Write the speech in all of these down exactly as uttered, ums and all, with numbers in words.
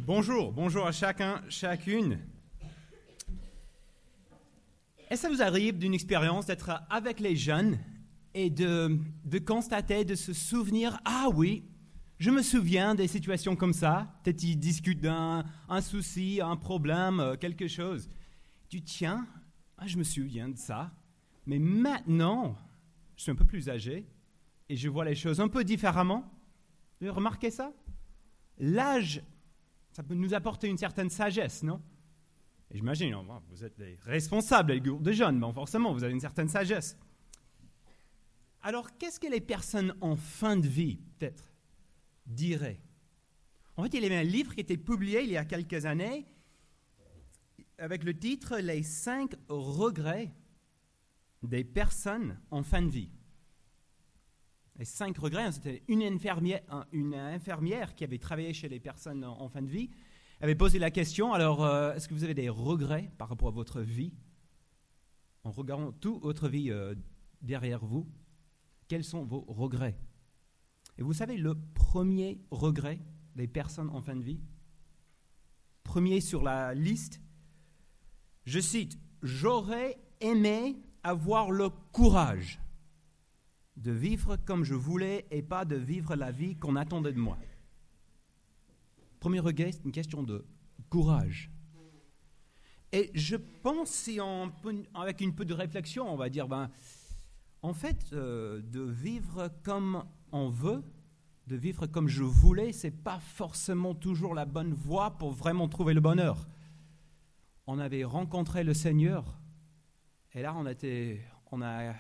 Bonjour, bonjour à chacun, chacune. Est-ce que ça vous arrive d'une expérience d'être avec les jeunes et de, de constater, de se souvenir, ah oui, je me souviens des situations comme ça, peut-être ils discutent d'un un souci, un problème, quelque chose. Tu tiens, ah, je me souviens de ça, mais maintenant, je suis un peu plus âgé et je vois les choses un peu différemment. Vous avez remarqué ça? L'âge, ça peut nous apporter une certaine sagesse, non? Et j'imagine, vous êtes les responsables, les groupes de jeunes, mais forcément, vous avez une certaine sagesse. Alors, qu'est-ce que les personnes en fin de vie, peut-être, diraient? En fait, il y avait un livre qui a été publié il y a quelques années avec le titre « Les cinq regrets des personnes en fin de vie ». Les cinq regrets, c'était une infirmière, une infirmière qui avait travaillé chez les personnes en fin de vie, avait posé la question, alors, euh, est-ce que vous avez des regrets par rapport à votre vie? En regardant toute votre vie euh, derrière vous, quels sont vos regrets? Et vous savez, le premier regret des personnes en fin de vie, premier sur la liste, je cite, « J'aurais aimé avoir le courage de vivre comme je voulais et pas de vivre la vie qu'on attendait de moi. » Premier regret, c'est une question de courage. Et je pense, si on peut, avec un peu de réflexion, on va dire, ben, en fait, euh, de vivre comme on veut, de vivre comme je voulais, ce n'est pas forcément toujours la bonne voie pour vraiment trouver le bonheur. On avait rencontré le Seigneur, et là, on a, été, on a,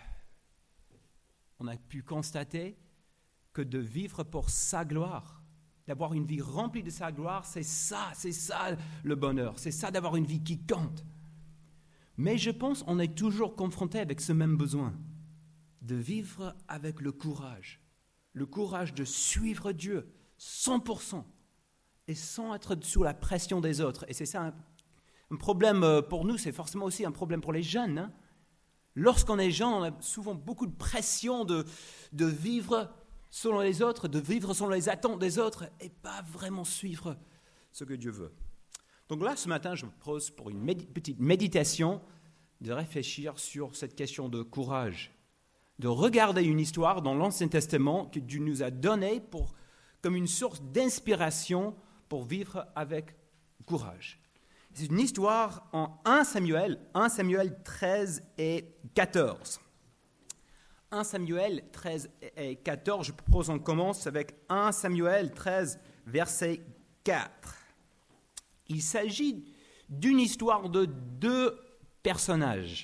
on a pu constater que de vivre pour sa gloire, d'avoir une vie remplie de sa gloire, c'est ça, c'est ça le bonheur, c'est ça d'avoir une vie qui compte. Mais je pense qu'on est toujours confronté avec ce même besoin, de vivre avec le courage, le courage de suivre Dieu cent pour cent et sans être sous la pression des autres. Et c'est ça un, un problème pour nous, c'est forcément aussi un problème pour les jeunes. Hein. Lorsqu'on est jeune, on a souvent beaucoup de pression de, de vivre selon les autres, de vivre selon les attentes des autres et pas vraiment suivre ce que Dieu veut. Donc là, ce matin, je me propose pour une médi- petite méditation de réfléchir sur cette question de courage, de regarder une histoire dans l'Ancien Testament que Dieu nous a donnée pour, comme une source d'inspiration pour vivre avec courage. C'est une histoire en un Samuel, un Samuel treize et quatorze. un Samuel treize et quatorze, je propose qu'on commence avec un Samuel treize, verset quatre. Il s'agit d'une histoire de deux personnages,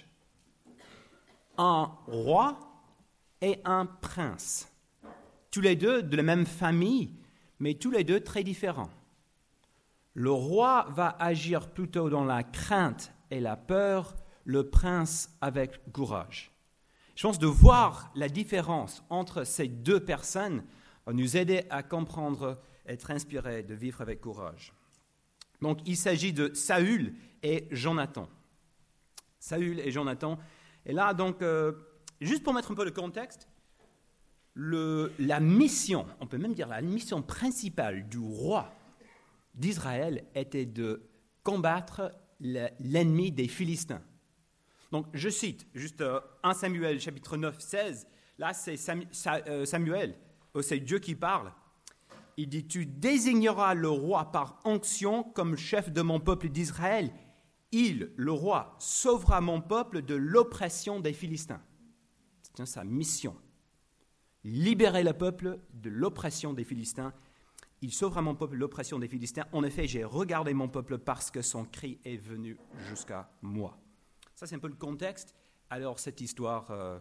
un roi et un prince, tous les deux de la même famille, mais tous les deux très différents. Le roi va agir plutôt dans la crainte et la peur, le prince avec courage. Je pense de voir la différence entre ces deux personnes va nous aider à comprendre, être inspirés de vivre avec courage. Donc, il s'agit de Saül et Jonathan. Saül et Jonathan. Et là, donc, euh, juste pour mettre un peu le contexte, le, la mission, on peut même dire la mission principale du roi d'Israël était de combattre le, l'ennemi des Philistins. Donc, je cite juste euh, un Samuel, chapitre neuf, seize. Là, c'est Samu- Sa- euh, Samuel, euh, c'est Dieu qui parle. Il dit, « Tu désigneras le roi par onction comme chef de mon peuple d'Israël. Il, le roi, sauvera mon peuple de l'oppression des Philistins. » C'est sa mission. Libérer le peuple de l'oppression des Philistins. Il sauvera mon peuple de l'oppression des Philistins. En effet, j'ai regardé mon peuple parce que son cri est venu jusqu'à moi. Ça, c'est un peu le contexte. Alors, cette histoire euh,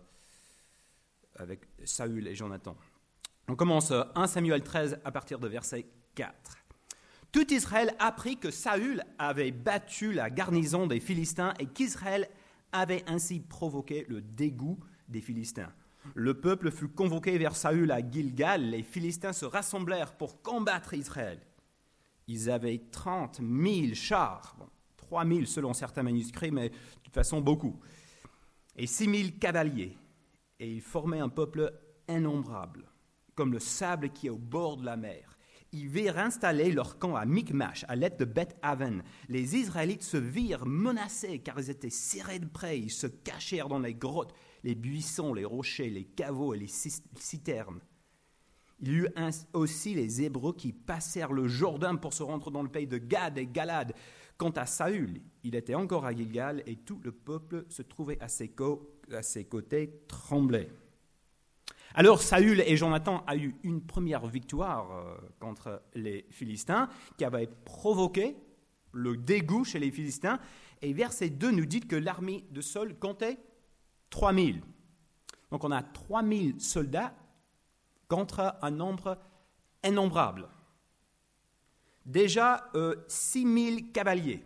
avec Saül et Jonathan. On commence euh, un Samuel treize à partir de verset quatre. « Tout Israël apprit que Saül avait battu la garnison des Philistins et qu'Israël avait ainsi provoqué le dégoût des Philistins. Le peuple fut convoqué vers Saül à Gilgal. Les Philistins se rassemblèrent pour combattre Israël. Ils avaient trente mille chars. Bon, trois mille selon certains manuscrits, mais de toute façon beaucoup, et six mille cavaliers, et ils formaient un peuple innombrable, comme le sable qui est au bord de la mer. ils virent installer leur camp à Michmash, à l'est de Beth-Aven. Les Israélites se virent menacés car ils étaient serrés de près. Ils se cachèrent dans les grottes, les buissons, les rochers, les caveaux et les citernes. Il y eut aussi les Hébreux qui passèrent le Jourdain pour se rendre dans le pays de Gad et Galad. Quant à Saül, il était encore à Gilgal et tout le peuple se trouvait à ses, co- à ses côtés, tremblait. Alors Saül et Jonathan a eu une première victoire euh, contre les Philistins qui avait provoqué le dégoût chez les Philistins. Et verset deux nous dit que l'armée de Saül comptait trois mille. Donc on a trois mille soldats contre un nombre innombrable. Déjà euh, six mille cavaliers.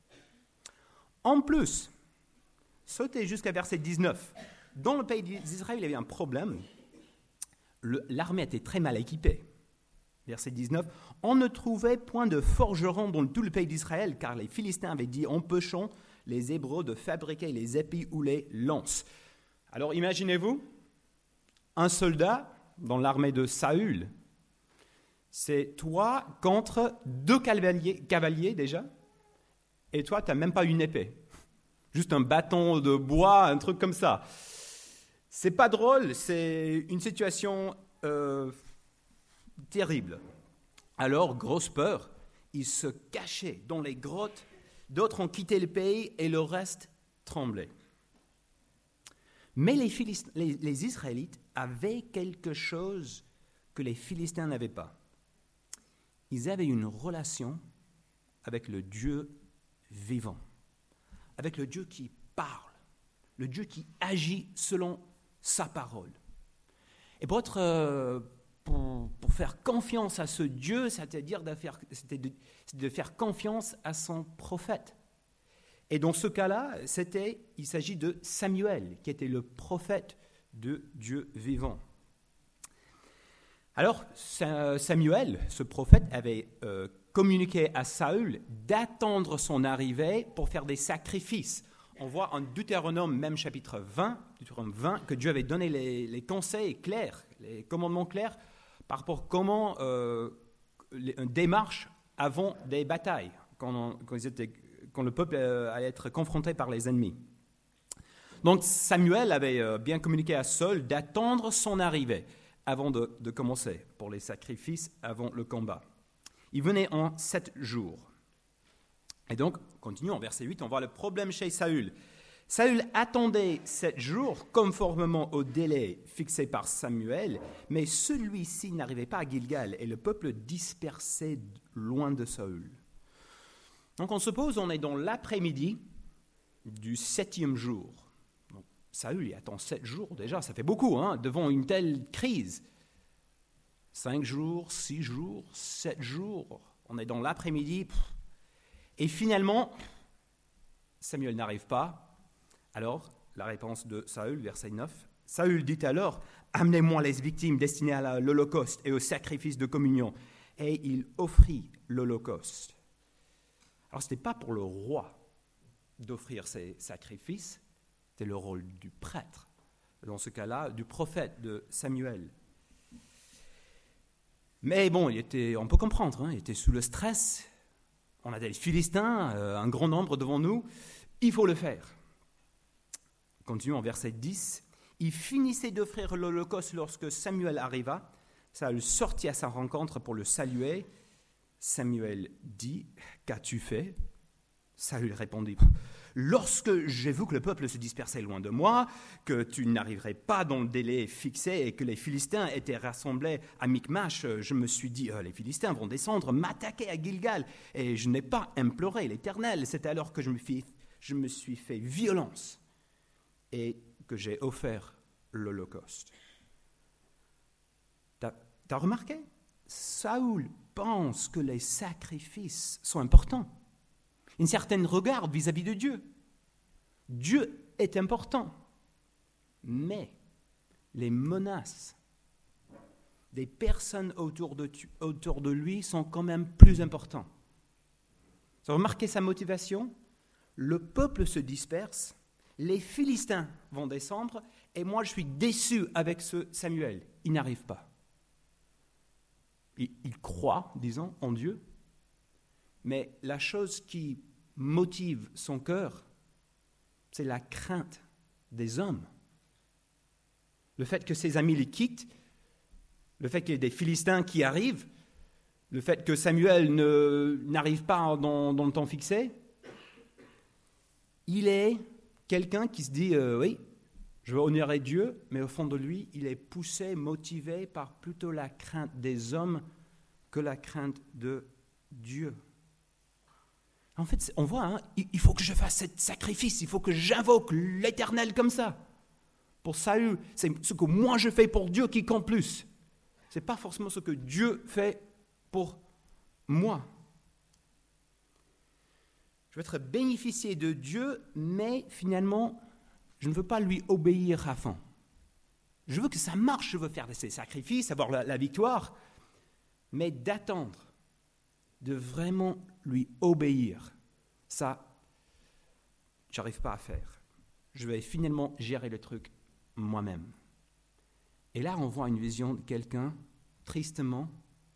En plus, sautez jusqu'à verset dix-neuf. Dans le pays d'Israël, il y avait un problème. Le, l'armée était très mal équipée. Verset dix-neuf. On ne trouvait point de forgerons dans tout le pays d'Israël, car les Philistins avaient dit, empêchons les Hébreux de fabriquer les épées ou les lances. Alors imaginez-vous, un soldat dans l'armée de Saül, c'est toi contre deux cavaliers, cavaliers déjà, et toi, tu n'as même pas une épée. Juste un bâton de bois, un truc comme ça. C'est pas drôle, c'est une situation euh, terrible. Alors, grosse peur, ils se cachaient dans les grottes, d'autres ont quitté le pays et le reste tremblait. Mais les, Philist- les, les Israélites avaient quelque chose que les Philistins n'avaient pas. Ils avaient une relation avec le Dieu vivant, avec le Dieu qui parle, le Dieu qui agit selon sa parole. Et pour, être, euh, pour, pour faire confiance à ce Dieu, c'est-à-dire de faire, c'était de, de faire confiance à son prophète. Et dans ce cas-là, c'était, il s'agit de Samuel, qui était le prophète de Dieu vivant. Alors, Samuel, ce prophète, avait euh, communiqué à Saül d'attendre son arrivée pour faire des sacrifices. On voit en Deutéronome, même chapitre vingt, Deutéronome vingt, que Dieu avait donné les, les conseils clairs, les commandements clairs par rapport à comment euh, les, une démarche avant des batailles, quand, on, quand, ils étaient, quand le peuple allait être confronté par les ennemis. Donc Samuel avait euh, bien communiqué à Saül d'attendre son arrivée avant de, de commencer pour les sacrifices, avant le combat. Il venait en sept jours. Et donc, continuons, verset huit, on voit le problème chez Saül. Saül attendait sept jours, conformément au délai fixé par Samuel, mais celui-ci n'arrivait pas à Gilgal, et le peuple dispersait loin de Saül. Donc on suppose on est dans l'après-midi du septième jour. Donc, Saül, il attend sept jours déjà, ça fait beaucoup, hein, devant une telle crise. Cinq jours, six jours, sept jours, on est dans l'après-midi. Pff. Et finalement, Samuel n'arrive pas. Alors, la réponse de Saül, verset neuf. Saül dit alors, « Amenez-moi les victimes destinées à l'Holocauste et au sacrifice de communion. » Et il offrit l'Holocauste. Alors, ce n'était pas pour le roi d'offrir ces sacrifices, c'était le rôle du prêtre, dans ce cas-là, du prophète de Samuel. Mais bon, il était, on peut comprendre, hein, il était sous le stress. On a des Philistins, euh, un grand nombre devant nous, il faut le faire. Continuons en verset dix. Il finissait d'offrir l'Holocauste lorsque Samuel arriva. Saül sortit à sa rencontre pour le saluer. Samuel dit, « Qu'as-tu fait ?» Saül répondit, « Lorsque j'ai vu que le peuple se dispersait loin de moi, que tu n'arriverais pas dans le délai fixé et que les Philistins étaient rassemblés à Michmash, je me suis dit, euh, les Philistins vont descendre, m'attaquer à Gilgal. Et je n'ai pas imploré l'Éternel. C'est alors que je me, fis, je me suis fait violence et que j'ai offert l'Holocauste. » T'as, t'as remarqué ? Saül pense que les sacrifices sont importants. Une certaine regard vis-à-vis de Dieu. Dieu est important, mais les menaces des personnes autour de, autour de lui sont quand même plus importantes. Vous avez remarqué sa motivation ? Le peuple se disperse, les Philistins vont descendre, et moi je suis déçu avec ce Samuel. Il n'arrive pas. il, il croit, disons, en Dieu. Mais la chose qui motive son cœur, c'est la crainte des hommes. Le fait que ses amis les quittent, le fait qu'il y ait des Philistins qui arrivent, le fait que Samuel ne, n'arrive pas dans, dans le temps fixé, il est quelqu'un qui se dit, euh, oui, je veux honorer Dieu, mais au fond de lui, il est poussé, motivé par plutôt la crainte des hommes que la crainte de Dieu. En fait, on voit, hein, il faut que je fasse ce sacrifice, il faut que j'invoque l'Éternel comme ça. Pour Saül, c'est ce que moi je fais pour Dieu qui compte plus. Ce n'est pas forcément ce que Dieu fait pour moi. Je veux être bénéficier de Dieu, mais finalement, je ne veux pas lui obéir à fond. Je veux que ça marche, je veux faire ces sacrifices, avoir la, la victoire, mais d'attendre, de vraiment lui obéir, ça, je n'arrive pas à faire. Je vais finalement gérer le truc moi-même. Et là, on voit une vision de quelqu'un, tristement,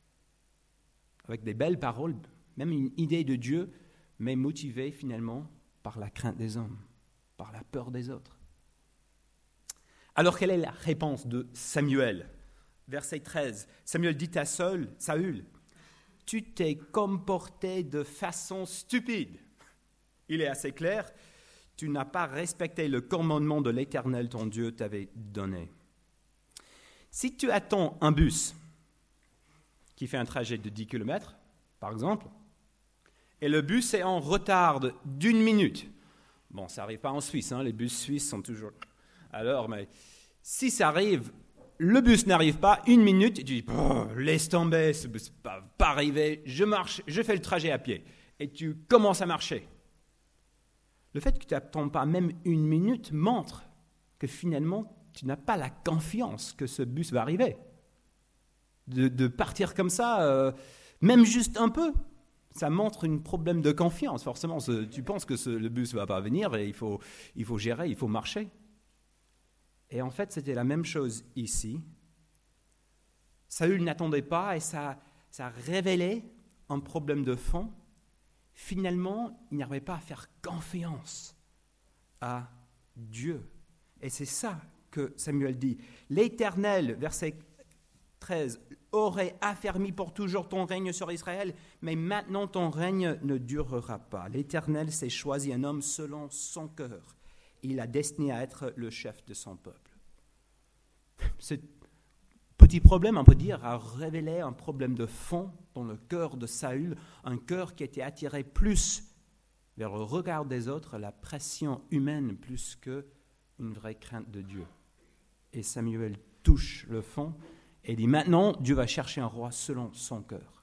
avec des belles paroles, même une idée de Dieu, mais motivé finalement par la crainte des hommes, par la peur des autres. Alors, quelle est la réponse de Samuel ? Verset treize, Samuel dit à Saül, Saül, « Tu t'es comporté de façon stupide. » Il est assez clair, « Tu n'as pas respecté le commandement de l'Éternel, ton Dieu, t'avait donné. » Si tu attends un bus qui fait un trajet de dix kilomètres, par exemple, et le bus est en retard d'une minute. Bon, ça n'arrive pas en Suisse, hein, les bus suisses sont toujours... Alors, mais si ça arrive, le bus n'arrive pas, une minute, et tu dis, oh, laisse tomber, ce bus n'est pas, pas arrivé, je marche, je fais le trajet à pied. Et tu commences à marcher. Le fait que tu n'attends pas même une minute montre que finalement, tu n'as pas la confiance que ce bus va arriver. De, de partir comme ça, euh, même juste un peu, ça montre un problème de confiance. Forcément, ce, tu penses que ce, le bus ne va pas venir et il faut, il faut gérer, il faut marcher. Et en fait, c'était la même chose ici. Saül n'attendait pas et ça, ça révélait un problème de fond. Finalement, il n'arrivait pas à faire confiance à Dieu. Et c'est ça que Samuel dit. L'Éternel, verset treize, aurait affermi pour toujours ton règne sur Israël, mais maintenant ton règne ne durera pas. L'Éternel s'est choisi un homme selon son cœur. Il a destiné à être le chef de son peuple. Ce petit problème, on peut dire, a révélé un problème de fond dans le cœur de Saül, un cœur qui était attiré plus vers le regard des autres, la pression humaine, plus qu'une vraie crainte de Dieu. Et Samuel touche le fond et dit, maintenant, Dieu va chercher un roi selon son cœur.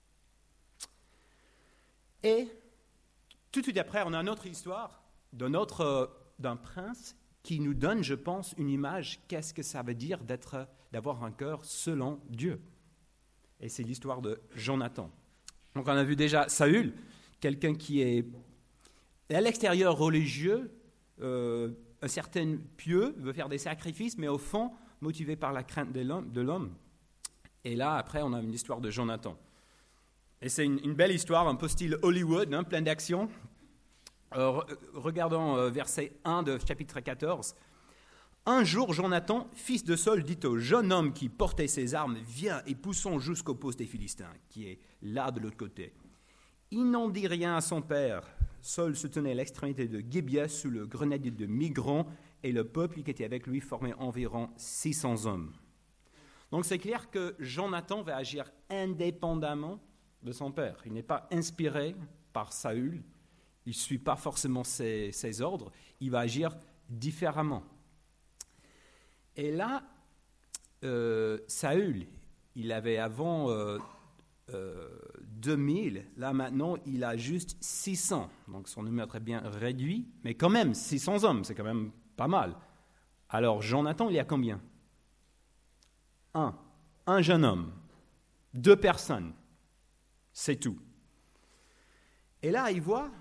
Et tout de suite après, on a une autre histoire d'un autre, d'un prince qui nous donne, je pense, une image, qu'est-ce que ça veut dire d'être, d'avoir un cœur selon Dieu. Et c'est l'histoire de Jonathan. Donc on a vu déjà Saül, quelqu'un qui est à l'extérieur religieux, euh, un certain pieux, veut faire des sacrifices, mais au fond, motivé par la crainte de l'homme. De l'homme. Et là, après, on a une histoire de Jonathan. Et c'est une, une belle histoire, un peu style Hollywood, hein, plein d'action. Euh, regardons euh, verset un de chapitre quatorze. Un jour, Jonathan, fils de Saül, dit au jeune homme qui portait ses armes, « Viens et poussons jusqu'au poste des Philistins, qui est là de l'autre côté. » Il n'en dit rien à son père. Saül se tenait à l'extrémité de Gibea sous le grenadier de Migron, et le peuple qui était avec lui formait environ six cents hommes. Donc c'est clair que Jonathan va agir indépendamment de son père. Il n'est pas inspiré par Saül, il ne suit pas forcément ses, ses ordres, il va agir différemment. Et là, euh, Saül, il avait avant euh, euh, deux mille, là maintenant il a juste six cents, donc son numéro est très bien réduit, mais quand même six cents hommes, c'est quand même pas mal. Alors Jonathan, il y a combien ? Un, un jeune homme, deux personnes, c'est tout. Et là, il voit,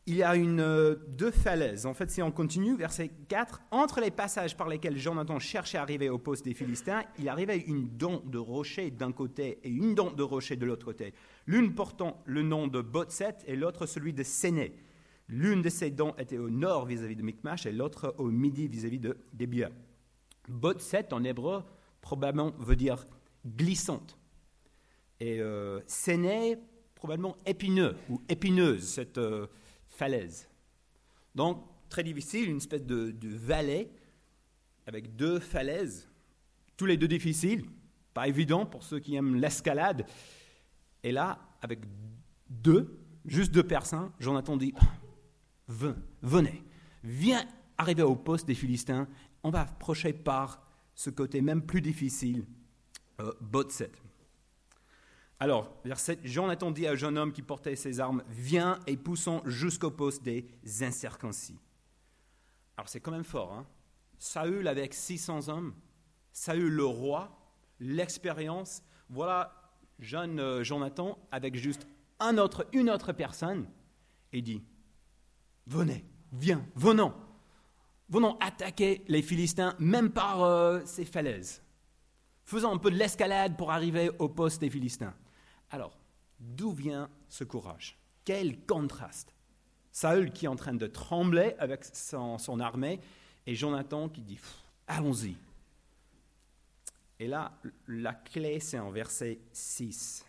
il y a une, euh, deux falaises. En fait, si on continue, verset quatre, entre les passages par lesquels Jonathan cherchait à arriver au poste des Philistins, il arrivait une dent de rocher d'un côté et une dent de rocher de l'autre côté, l'une portant le nom de Botset et l'autre celui de Séné. L'une de ces dents était au nord vis-à-vis de Michmash et l'autre au midi vis-à-vis de Débia. Botset, en hébreu, probablement veut dire glissante. Et euh, Séné, probablement épineux ou épineuse, cette euh, falaise. Donc, très difficile, une espèce de, de vallée avec deux falaises, tous les deux difficiles, pas évident pour ceux qui aiment l'escalade. Et là, avec deux, juste deux personnes, Jonathan dit, venez, viens arriver au poste des Philistins, on va approcher par ce côté même plus difficile, euh, Botset. Alors, verset, Jonathan dit à un jeune homme qui portait ses armes, viens et poussons jusqu'au poste des incirconcis. Alors c'est quand même fort, hein? Saül avec six cents hommes, Saül le roi, l'expérience, voilà jeune euh, Jonathan avec juste un autre, une autre personne, et dit, venez, viens, venons, venons attaquer les Philistins, même par euh, ces falaises. Faisons un peu de l'escalade pour arriver au poste des Philistins. Alors, d'où vient ce courage? Quel contraste! Saül qui est en train de trembler avec son, son armée, et Jonathan qui dit, allons-y. Et là, la clé, c'est en verset six.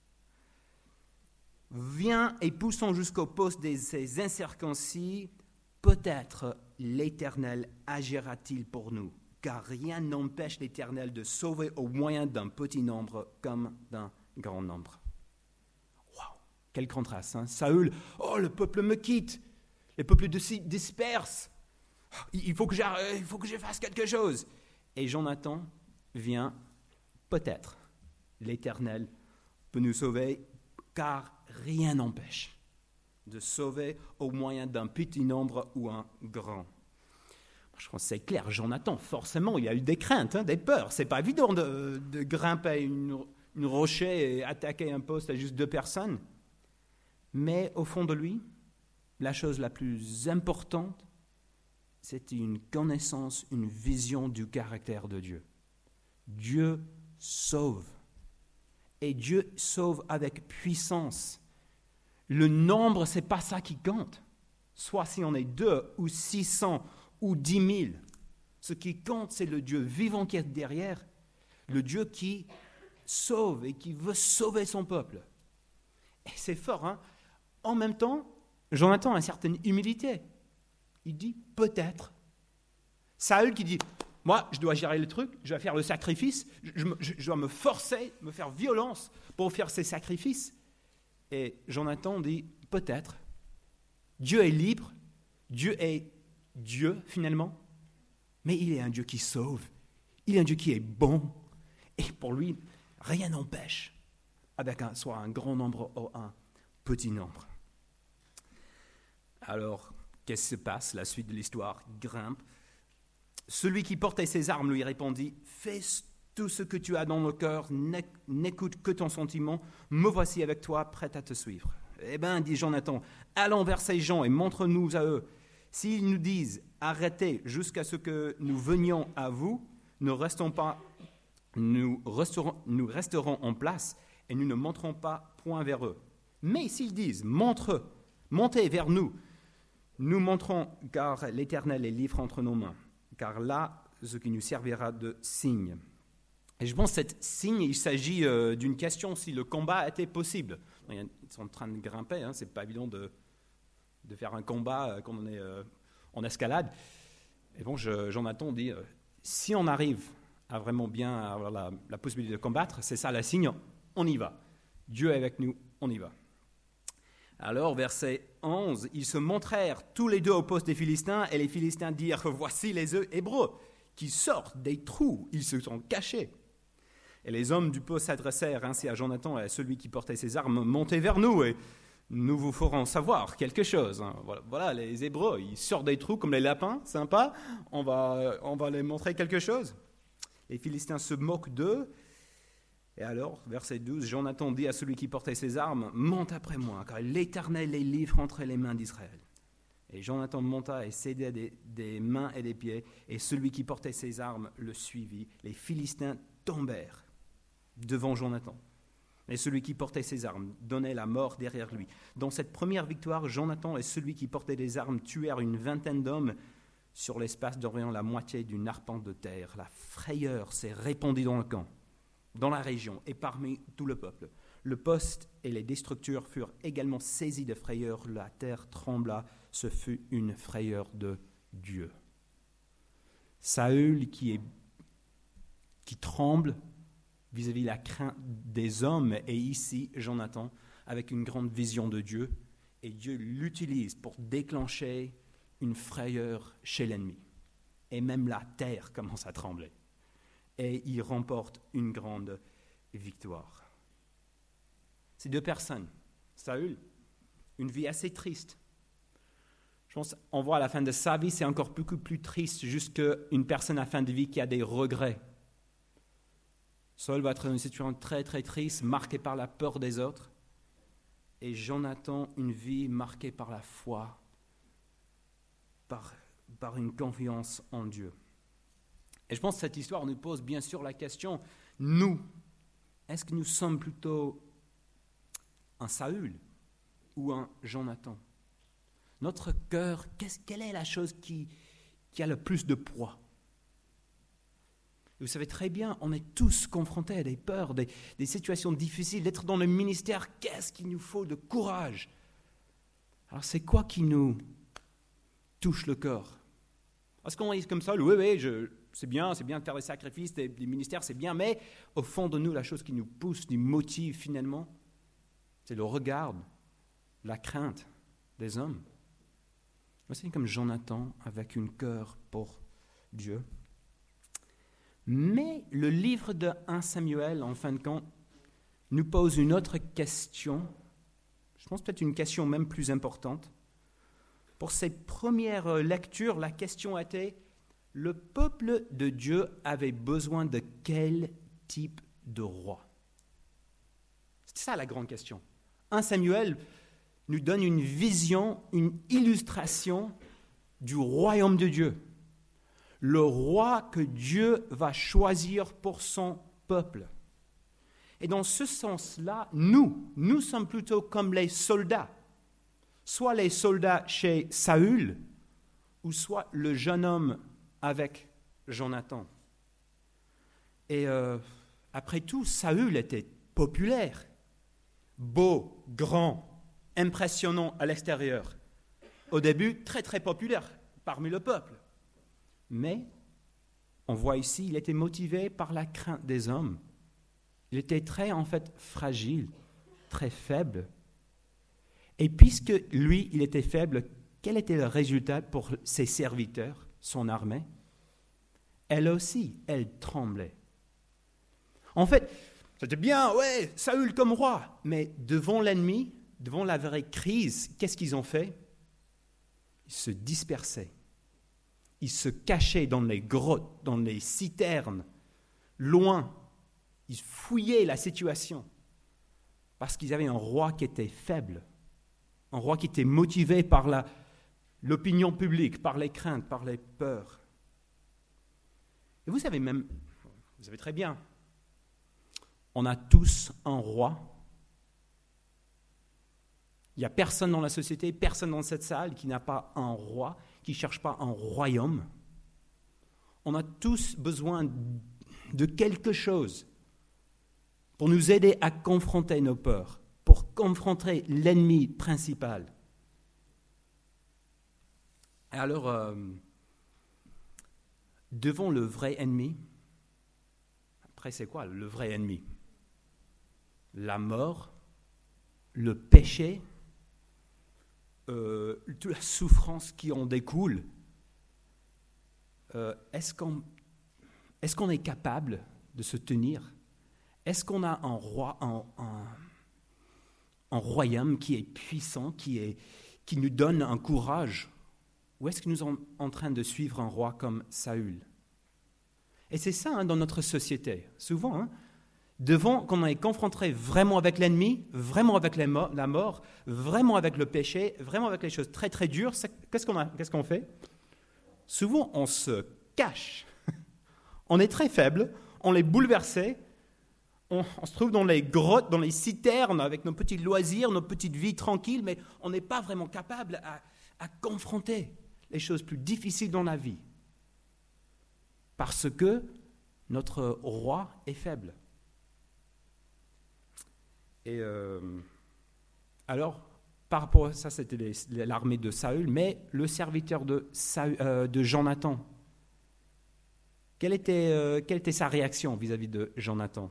Viens et poussons jusqu'au poste des ces incirconcis, peut-être l'Éternel agira-t-il pour nous, car rien n'empêche l'Éternel de sauver au moyen d'un petit nombre comme d'un grand nombre. Waouh, quel contraste, hein? Saül, oh, le peuple me quitte, le peuple se disperse, il faut que il faut que je fasse quelque chose. Et Jonathan vient, peut-être, l'Éternel peut nous sauver, car rien n'empêche de sauver au moyen d'un petit nombre ou un grand. Je pense que c'est clair, Jonathan, forcément, il y a eu des craintes, hein, des peurs. C'est pas évident de, de grimper une, une rocher et attaquer un poste à juste deux personnes. Mais au fond de lui, la chose la plus importante, c'était une connaissance, une vision du caractère de Dieu. Dieu sauve. Et Dieu sauve avec puissance. Le nombre, ce n'est pas ça qui compte. Soit si on est deux ou six cents ou dix mille. Ce qui compte, c'est le Dieu vivant qui est derrière, le Dieu qui sauve et qui veut sauver son peuple. Et c'est fort, hein? En même temps, Jonathan a une certaine humilité. Il dit peut-être. Saül qui dit, moi, je dois gérer le truc, je vais faire le sacrifice, je, je, je dois me forcer, me faire violence pour faire ces sacrifices. Et Jonathan dit peut-être. Dieu est libre, Dieu est Dieu, finalement, mais il est un Dieu qui sauve, il est un Dieu qui est bon, et pour lui, rien n'empêche, avec un, soit un grand nombre ou un petit nombre. Alors, qu'est-ce qui se passe? La suite de l'histoire grimpe. Celui qui portait ses armes lui répondit, « Fais tout ce que tu as dans le cœur, n'écoute que ton sentiment, me voici avec toi, prêt à te suivre. » Eh bien, dit Jonathan, « Allons vers ces gens et montre-nous à eux. » S'ils nous disent « Arrêtez jusqu'à ce que nous venions à vous », ne restons pas, nous resterons, nous resterons en place et nous ne monterons pas point vers eux. Mais s'ils disent « Montre, montez vers nous », nous monterons, car l'Éternel est libre entre nos mains, car là, ce qui nous servira de signe. Et je pense que cet signe, il s'agit euh, d'une question si le combat était possible. Ils sont en train de grimper, hein, c'est pas évident de... de faire un combat quand on est euh, en escalade. Et bon, je, Jonathan dit, euh, si on arrive à vraiment bien avoir la, la possibilité de combattre, c'est ça le signe, on y va. Dieu est avec nous, on y va. Alors, verset onze, ils se montrèrent tous les deux au poste des Philistins, et les Philistins dirent, voici les Hébreux qui sortent des trous, ils se sont cachés. Et les hommes du poste s'adressèrent ainsi à Jonathan et à celui qui portait ses armes, montez vers nous, et nous vous ferons savoir quelque chose. Voilà, voilà, les Hébreux, ils sortent des trous comme les lapins, sympa, on va, on va les montrer quelque chose. Les Philistins se moquent d'eux. Et alors, verset douze, Jonathan dit à celui qui portait ses armes, monte après moi, car l'Éternel est libre entre les mains d'Israël. Et Jonathan monta et céda des, des mains et des pieds, et celui qui portait ses armes le suivit. Les Philistins tombèrent devant Jonathan. Et celui qui portait ses armes donnait la mort derrière lui. Dans cette première victoire, Jonathan et celui qui portait des armes tuèrent une vingtaine d'hommes sur l'espace d'environ la moitié d'une arpente de terre. La frayeur s'est répandue dans le camp, dans la région et parmi tout le peuple. Le poste et les déstructures furent également saisis de frayeur. La terre trembla. Ce fut une frayeur de Dieu. Saül qui, est, qui tremble vis-à-vis de la crainte des hommes, et ici Jonathan avec une grande vision de Dieu, et Dieu l'utilise pour déclencher une frayeur chez l'ennemi. Et même la terre commence à trembler. Et il remporte une grande victoire. Ces deux personnes, Saül, une vie assez triste. Je pense qu'on voit à la fin de sa vie, c'est encore beaucoup plus triste jusqu'une personne à la fin de vie qui a des regrets. Saül va être dans une situation très très triste, marquée par la peur des autres. Et Jonathan, une vie marquée par la foi, par, par une confiance en Dieu. Et je pense que cette histoire nous pose bien sûr la question, nous, est-ce que nous sommes plutôt un Saül ou un Jonathan? Notre cœur, quelle est la chose qui, qui a le plus de poids? Vous savez très bien, on est tous confrontés à des peurs, des, des situations difficiles, d'être dans le ministère. Qu'est-ce qu'il nous faut de courage? Alors c'est quoi qui nous touche le cœur? Est-ce qu'on est comme ça? Oui, oui, je, c'est bien, c'est bien de faire des sacrifices, des, des ministères, c'est bien, mais au fond de nous, la chose qui nous pousse, nous motive finalement, c'est le regard, la crainte des hommes. C'est comme Jonathan avec un cœur pour Dieu. Mais le livre de premier Samuel, en fin de compte, nous pose une autre question, je pense peut-être une question même plus importante. Pour ces premières lectures, la question était, le peuple de Dieu avait besoin de quel type de roi? C'est ça la grande question. premier Samuel nous donne une vision, une illustration du royaume de Dieu. Le roi que Dieu va choisir pour son peuple. Et dans ce sens-là, nous, nous sommes plutôt comme les soldats. Soit les soldats chez Saül, ou soit le jeune homme avec Jonathan. Et euh, après tout, Saül était populaire, beau, grand, impressionnant à l'extérieur. Au début, très très populaire parmi le peuple. Mais, on voit ici, il était motivé par la crainte des hommes. Il était très, en fait, fragile, très faible. Et puisque lui, il était faible, quel était le résultat pour ses serviteurs, son armée? Elle aussi, elle tremblait. En fait, c'était bien, ouais, Saül comme roi, mais devant l'ennemi, devant la vraie crise, qu'est-ce qu'ils ont fait? Ils se dispersaient. Ils se cachaient dans les grottes, dans les citernes, loin. Ils fouillaient la situation parce qu'ils avaient un roi qui était faible, un roi qui était motivé par la, l'opinion publique, par les craintes, par les peurs. Et vous savez même, vous savez très bien, on a tous un roi. Il n'y a personne dans la société, personne dans cette salle qui n'a pas un roi, qui ne cherche pas un royaume. On a tous besoin de quelque chose pour nous aider à confronter nos peurs, pour confronter l'ennemi principal. Alors, euh, devant le vrai ennemi, après c'est quoi le vrai ennemi? La mort, le péché, Euh, toute la souffrance qui en découle, euh, est-ce qu'on, est-ce qu'on est capable de se tenir? Est-ce qu'on a un roi, un, un, un royaume qui est puissant, qui, est, qui nous donne un courage? Ou est-ce que nous sommes en train de suivre un roi comme Saül? Et c'est ça hein, dans notre société. Souvent, hein, Devant, quand on est confronté vraiment avec l'ennemi, vraiment avec la mort, vraiment avec le péché, vraiment avec les choses très très dures, qu'est-ce qu'on a, qu'est-ce qu'on fait? Souvent, on se cache. On est très faible, on est bouleversé, on, on se trouve dans les grottes, dans les citernes, avec nos petits loisirs, nos petites vies tranquilles, mais on n'est pas vraiment capable à, à confronter les choses plus difficiles dans la vie. Parce que notre roi est faible. Et euh, alors, par rapport à ça, c'était les, l'armée de Saül, mais le serviteur de, Saül, euh, de Jonathan, quelle était, euh, quelle était sa réaction vis-à-vis de Jonathan?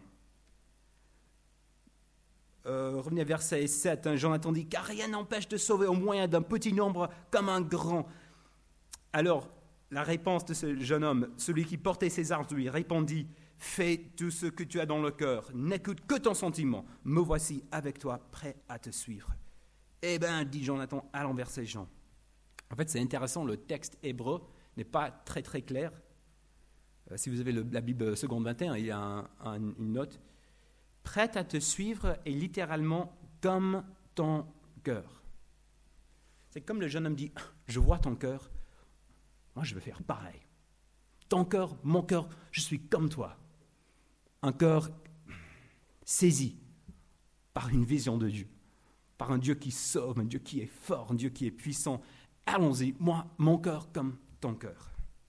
euh, Revenez à verset sept, hein, Jonathan dit « Car rien n'empêche de sauver au moyen d'un petit nombre comme un grand. » Alors, la réponse de ce jeune homme, celui qui portait ses armes, lui répondit « Fais tout ce que tu as dans le cœur, n'écoute que ton sentiment, me voici avec toi, prêt à te suivre. » Eh bien, dit Jonathan, allons vers ces gens. En fait, c'est intéressant, le texte hébreu n'est pas très très clair. Euh, si vous avez le, la Bible seconde vingt et un, il y a un, un, une note. Prêt à te suivre est littéralement comme ton cœur. C'est comme le jeune homme dit, je vois ton cœur, moi je vais faire pareil. Ton cœur, mon cœur, je suis comme toi. Un cœur saisi par une vision de Dieu, par un Dieu qui sauve, un Dieu qui est fort, un Dieu qui est puissant. Allons-y, moi, mon cœur comme ton cœur.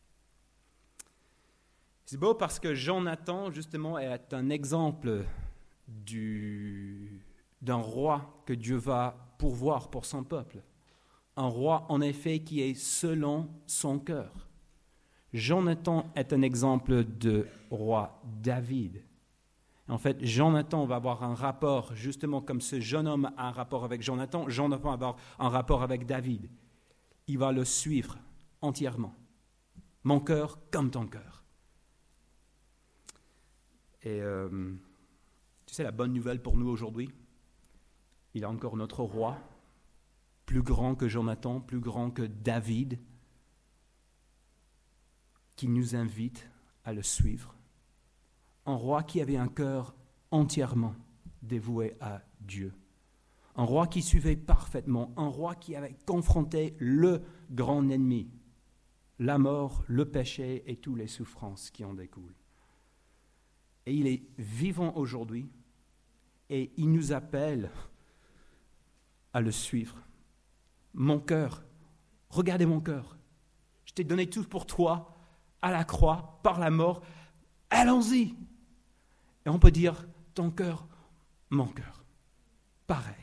C'est beau parce que Jonathan, justement, est un exemple du, d'un roi que Dieu va pourvoir pour son peuple. Un roi, en effet, qui est selon son cœur. Jonathan est un exemple de roi David. En fait, Jonathan va avoir un rapport, justement comme ce jeune homme a un rapport avec Jonathan, Jonathan va avoir un rapport avec David. Il va le suivre entièrement. Mon cœur comme ton cœur. Et euh, tu sais, la bonne nouvelle pour nous aujourd'hui, il est encore notre roi, plus grand que Jonathan, plus grand que David, qui nous invite à le suivre. Un roi qui avait un cœur entièrement dévoué à Dieu. Un roi qui suivait parfaitement, un roi qui avait confronté le grand ennemi, la mort, le péché et toutes les souffrances qui en découlent. Et il est vivant aujourd'hui et il nous appelle à le suivre. Mon cœur, regardez mon cœur. Je t'ai donné tout pour toi, à la croix, par la mort. Allons-y. Et on peut dire, ton cœur, mon cœur. Pareil.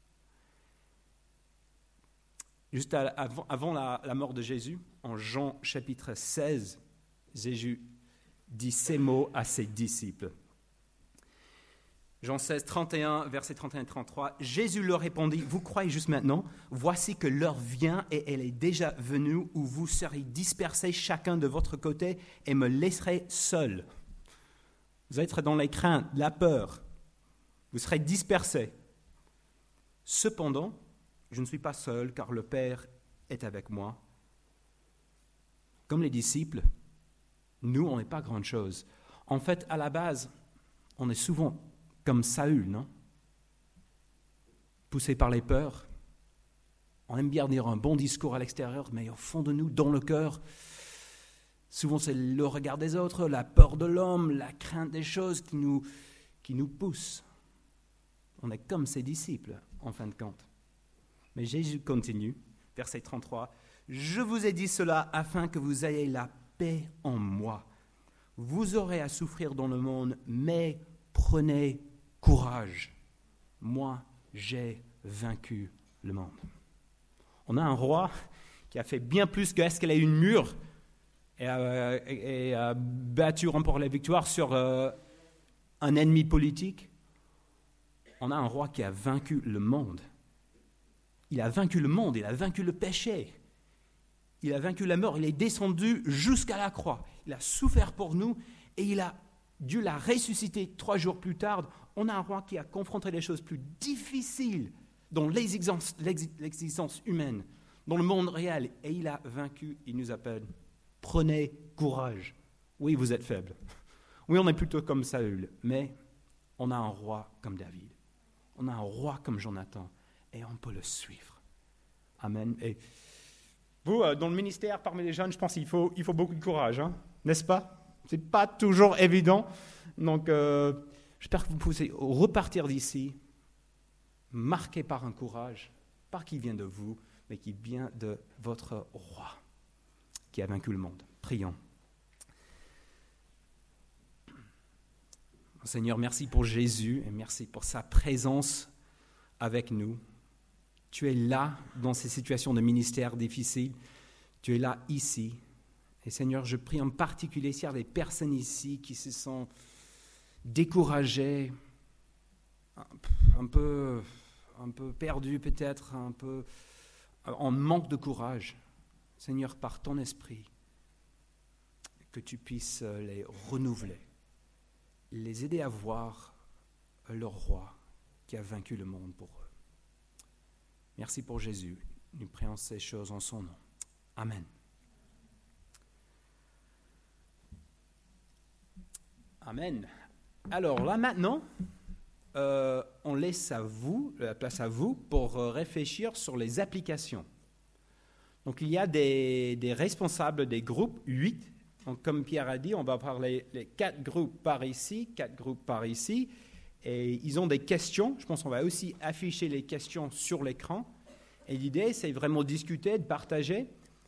Juste à, avant, avant la, la mort de Jésus, en Jean chapitre seize, Jésus dit ces mots à ses disciples. Jean seize, trente et un, versets trente et un et trente-trois. Jésus leur répondit, vous croyez juste maintenant, voici que l'heure vient et elle est déjà venue où vous serez dispersés chacun de votre côté et me laisserez seul. Vous allez être dans les craintes, la peur. Vous serez dispersés. Cependant, je ne suis pas seul car le Père est avec moi. Comme les disciples, nous, on n'est pas grande chose. En fait, à la base, on est souvent comme Saül, non? Poussé par les peurs. On aime bien dire un bon discours à l'extérieur, mais au fond de nous, dans le cœur, souvent c'est le regard des autres, la peur de l'homme, la crainte des choses qui nous, qui nous poussent. On est comme ses disciples, en fin de compte. Mais Jésus continue, verset trente-trois. « Je vous ai dit cela afin que vous ayez la paix en moi. Vous aurez à souffrir dans le monde, mais prenez courage. Moi, j'ai vaincu le monde. » On a un roi qui a fait bien plus qu'escalader une mur et a, et, et a battu, remporté la victoire sur euh, un ennemi politique. On a un roi qui a vaincu le monde. Il a vaincu le monde, il a vaincu le péché. Il a vaincu la mort, il est descendu jusqu'à la croix. Il a souffert pour nous et il a, Dieu l'a ressuscité trois jours plus tard. On a un roi qui a confronté les choses plus difficiles dans l'existence, l'existence humaine, dans le monde réel. Et il a vaincu, il nous appelle. Prenez courage. Oui, vous êtes faibles. Oui, on est plutôt comme Saül, mais On a un roi comme David. On a un roi comme Jonathan. Et on peut le suivre. Amen. Et vous, dans le ministère, parmi les jeunes, je pense qu'il faut, il faut beaucoup de courage, hein, n'est-ce pas? Ce n'est pas toujours évident. Donc, euh, j'espère que vous pouvez repartir d'ici, marqué par un courage, pas qui vient de vous, mais qui vient de votre roi, qui a vaincu le monde. Prions. Seigneur, merci pour Jésus et merci pour sa présence avec nous. Tu es là dans ces situations de ministère difficiles. Tu es là ici. Et Seigneur, je prie en particulier s'il y a des personnes ici qui se sont découragées, un peu, un peu perdues peut-être, un peu en manque de courage. Seigneur, par ton esprit, que tu puisses les renouveler, les aider à voir leur roi qui a vaincu le monde pour eux. Merci pour Jésus. Nous prions ces choses en son nom. Amen. Amen. Alors là maintenant, euh, on laisse à vous, la place à vous pour euh, réfléchir sur les applications. Donc il y a des, des responsables des groupes, huit. Donc, comme Pierre a dit, on va parler les quatre groupes par ici, quatre groupes par ici. Et ils ont des questions. Je pense qu'on va aussi afficher les questions sur l'écran. Et l'idée, c'est vraiment de discuter, de partager.